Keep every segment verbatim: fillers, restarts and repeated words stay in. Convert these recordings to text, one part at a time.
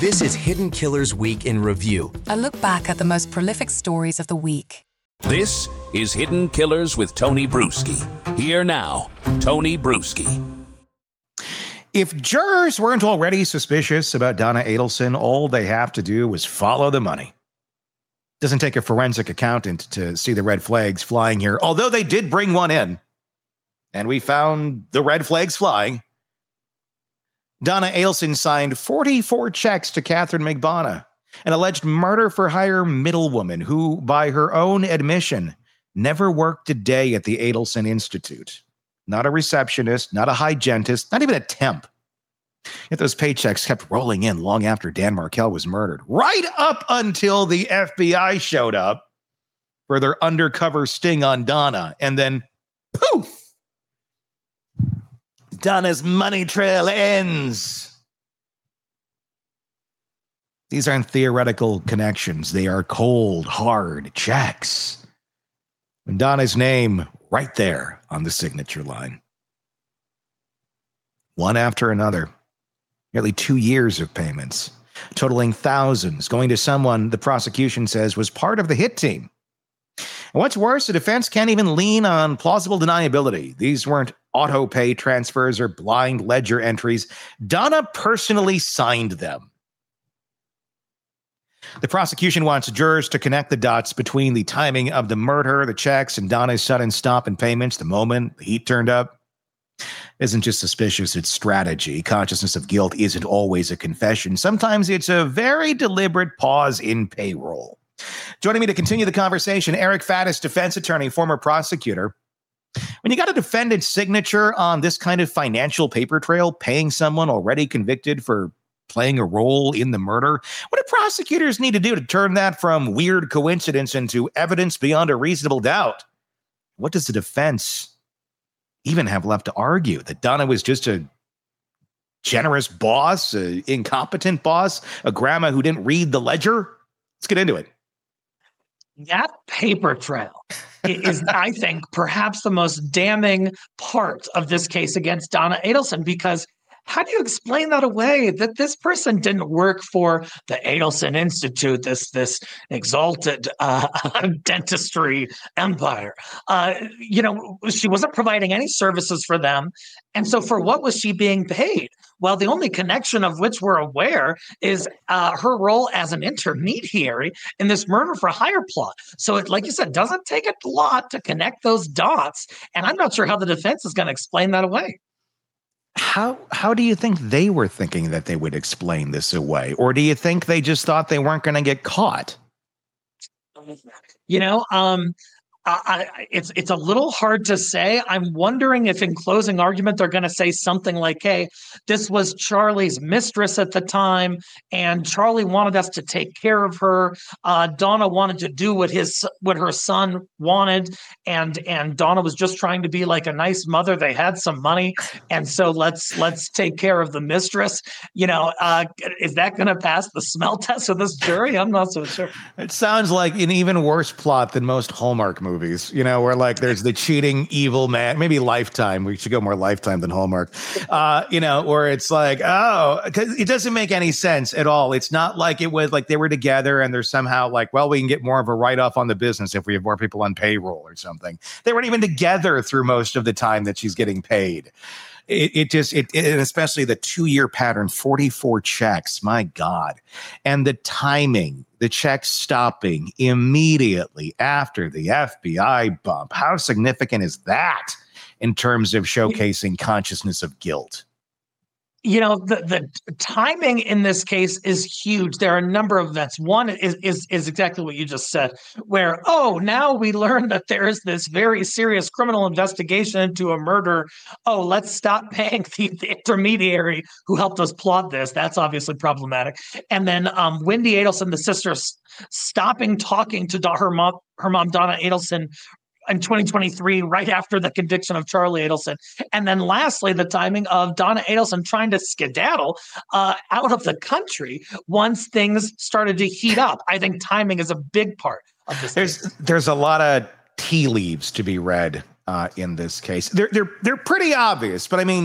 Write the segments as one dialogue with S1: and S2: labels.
S1: This is Hidden Killers Week in Review.
S2: A look back at the most prolific stories of the week.
S3: This is Hidden Killers with Tony Brueski. Here now, Tony Brueski.
S4: If jurors weren't already suspicious about Donna Adelson, all they have to do is follow the money. Doesn't take a forensic accountant to see the red flags flying here, although they did bring one in. And we found the red flags flying. Donna Adelson signed forty-four checks to Catherine McBonna, an alleged murder-for-hire middlewoman who, by her own admission, never worked a day at the Adelson Institute. Not a receptionist, not a hygienist, not even a temp. Yet those paychecks kept rolling in long after Dan Markel was murdered, right up until the F B I showed up for their undercover sting on Donna, and then poof! Donna's money trail ends. These aren't theoretical connections. They are cold, hard checks. And Donna's name right there on the signature line. One after another. Nearly two years of payments, totaling thousands, going to someone the prosecution says was part of the hit team. And what's worse, the defense can't even lean on plausible deniability. These weren't auto pay transfers or blind ledger entries. Donna personally signed them. The prosecution wants jurors to connect the dots between the timing of the murder, the checks, and Donna's sudden stop in payments the moment the heat turned up. Isn't just suspicious, it's strategy. Consciousness of guilt isn't always a confession. Sometimes it's a very deliberate pause in payroll. Joining me to continue the conversation, Eric Faddis, defense attorney, former prosecutor. When you got a defendant's signature on this kind of financial paper trail, paying someone already convicted for playing a role in the murder, what do prosecutors need to do to turn that from weird coincidence into evidence beyond a reasonable doubt? What does the defense even have left to argue? That Donna was just a generous boss, an incompetent boss, a grandma who didn't read the ledger? Let's get into it.
S5: That paper trail is, I think, perhaps the most damning part of this case against Donna Adelson, because how do you explain that away? That this person didn't work for the Adelson Institute, this this exalted uh, dentistry empire. Uh, you know, she wasn't providing any services for them. And so for what was she being paid? Well, the only connection of which we're aware is uh, her role as an intermediary in this murder for hire plot. So it, like you said, doesn't take a lot to connect those dots. And I'm not sure how the defense is going to explain that away.
S4: How how do you think they were thinking that they would explain this away? Or do you think they just thought they weren't going to get caught?
S5: You know, um, I, I, it's it's a little hard to say. I'm wondering if in closing argument, they're going to say something like, hey, this was Charlie's mistress at the time, and Charlie wanted us to take care of her. Uh, Donna wanted to do what his what her son wanted, and and Donna was just trying to be like a nice mother. They had some money, and so let's let's take care of the mistress. You know, uh, is that going to pass the smell test of this jury? I'm not so sure.
S4: It sounds like an even worse plot than most Hallmark movies. Movies, you know, where like there's the cheating evil man, maybe Lifetime. We should go more Lifetime than Hallmark. Uh, you know, where it's like, oh, because it doesn't make any sense at all. It's not like it was like they were together and they're somehow like, well, we can get more of a write-off on the business if we have more people on payroll or something. They weren't even together through most of the time that she's getting paid. It, it just, it, it, and especially the two-year pattern, forty-four checks, my God. And the timing, the checks stopping immediately after the F B I bump. How significant is that in terms of showcasing consciousness of guilt?
S5: You know, the, the timing in this case is huge. There are a number of events. One is, is is exactly what you just said, where, oh, now we learn that there is this very serious criminal investigation into a murder. Oh, let's stop paying the, the intermediary who helped us plot this. That's obviously problematic. And then um, Wendy Adelson, the sister, s- stopping talking to her mom, her mom, Donna Adelson, in twenty twenty-three, right after the conviction of Charlie Adelson. And then lastly, the timing of Donna Adelson trying to skedaddle uh, out of the country once things started to heat up. I think timing is a big part of this.
S4: There's
S5: case.
S4: there's a lot of tea leaves to be read uh, in this case. They're, they're, they're pretty obvious, but I mean,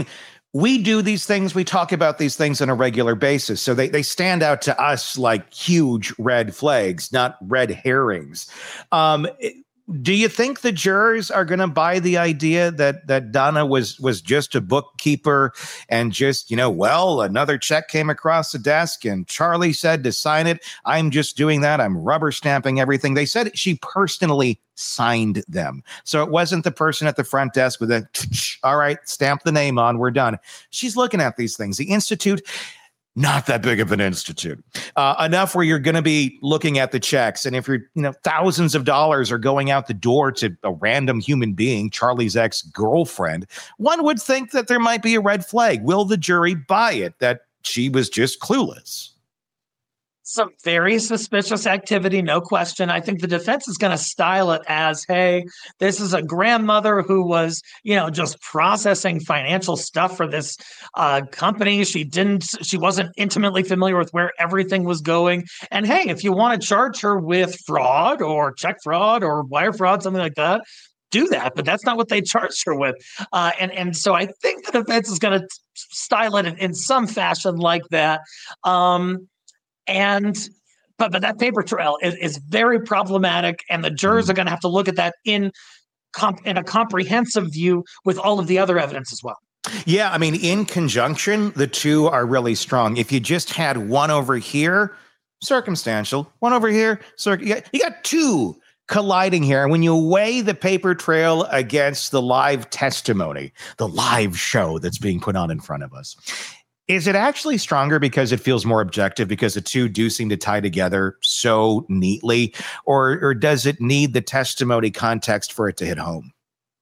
S4: we do these things. We talk about these things on a regular basis. So they, they stand out to us like huge red flags, not red herrings. Um, do you think the jurors are going to buy the idea that that Donna was was just a bookkeeper and just, you know, well, another check came across the desk and Charlie said to sign it. I'm just doing that. I'm rubber stamping everything. They said she personally signed them. So it wasn't the person at the front desk with a, all right, stamp the name on, we're done. She's looking at these things. The Institute, not that big of an institute, uh, enough where you're going to be looking at the checks. And if you're, you know, thousands of dollars are going out the door to a random human being, Charlie's ex-girlfriend, one would think that there might be a red flag. Will the jury buy it that she was just clueless?
S5: Some very suspicious activity, no question. I think the defense is going to style it as, hey, this is a grandmother who was, you know, just processing financial stuff for this uh, company. She didn't, she wasn't intimately familiar with where everything was going. And hey, if you want to charge her with fraud or check fraud or wire fraud, something like that, do that, but that's not what they charged her with. Uh, and, and so I think the defense is going to style it in, in some fashion like that. Um, And but but that paper trail is, is very problematic, and the jurors are going to have to look at that in comp, in a comprehensive view with all of the other evidence as well.
S4: Yeah, I mean, in conjunction, the two are really strong. If you just had one over here, circumstantial, one over here, circ- you, got, you got two colliding here. And when you weigh the paper trail against the live testimony, the live show that's being put on in front of us, is it actually stronger because it feels more objective because the two do seem to tie together so neatly, or or does it need the testimony context for it to hit home?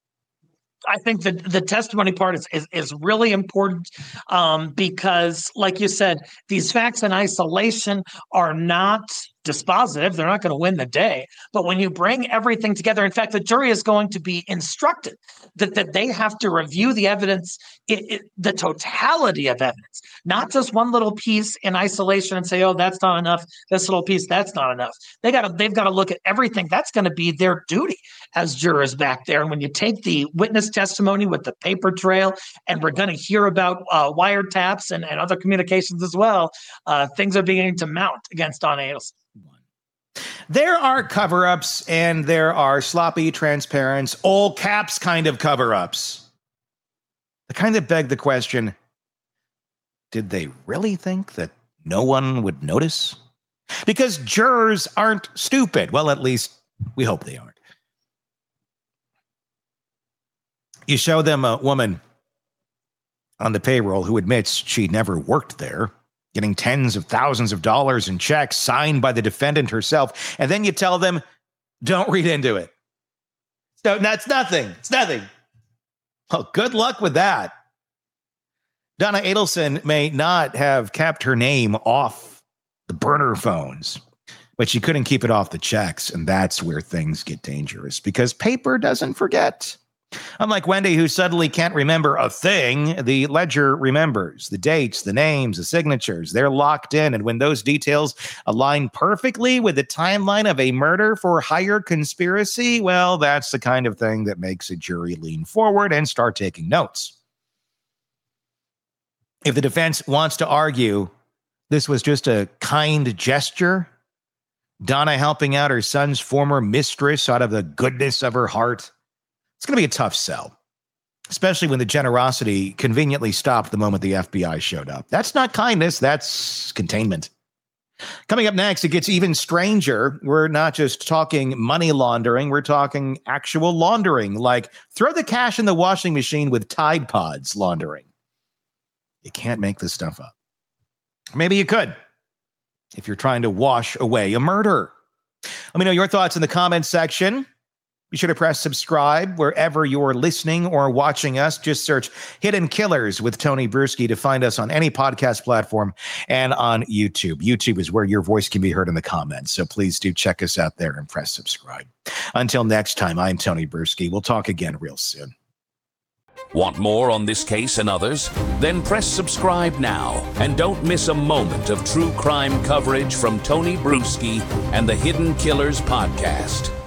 S5: I think that the testimony part is is, is really important um, because, like you said, these facts in isolation are not dispositive. They're not going to win the day. But when you bring everything together, in fact, the jury is going to be instructed that, that they have to review the evidence, it, it, the totality of evidence, not just one little piece in isolation and say, oh, that's not enough. This little piece, that's not enough. They got to, they've got to look at everything. That's going to be their duty as jurors back there. And when you take the witness testimony with the paper trail, and we're going to hear about uh, wiretaps and, and other communications as well, uh, things are beginning to mount against Donna Adelson.
S4: There are cover-ups and there are sloppy, transparent, all caps kind of cover-ups. The kind that beg the question, did they really think that no one would notice? Because jurors aren't stupid. Well, at least we hope they aren't. You show them a woman on the payroll who admits she never worked there, getting tens of thousands of dollars in checks signed by the defendant herself. And then you tell them, don't read into it. So that's nothing. It's nothing. Well, good luck with that. Donna Adelson may not have kept her name off the burner phones, but she couldn't keep it off the checks. And that's where things get dangerous because paper doesn't forget. Unlike Wendy, who suddenly can't remember a thing, the ledger remembers the dates, the names, the signatures. They're locked in. And when those details align perfectly with the timeline of a murder for hire conspiracy, well, that's the kind of thing that makes a jury lean forward and start taking notes. If the defense wants to argue this was just a kind gesture, Donna helping out her son's former mistress out of the goodness of her heart, it's going to be a tough sell, especially when the generosity conveniently stopped the moment the F B I showed up. That's not kindness. That's containment. Coming up next, it gets even stranger. We're not just talking money laundering. We're talking actual laundering, like throw the cash in the washing machine with Tide Pods laundering. You can't make this stuff up. Maybe you could if you're trying to wash away a murder. Let me know your thoughts in the comments section. Be sure to press subscribe wherever you're listening or watching us. Just search Hidden Killers with Tony Bruschi to find us on any podcast platform and on YouTube. YouTube is where your voice can be heard in the comments. So please do check us out there and press subscribe. Until next time, I'm Tony Bruschi. We'll talk again real soon.
S3: Want more on this case and others? Then press subscribe now and don't miss a moment of true crime coverage from Tony Bruschi and the Hidden Killers podcast.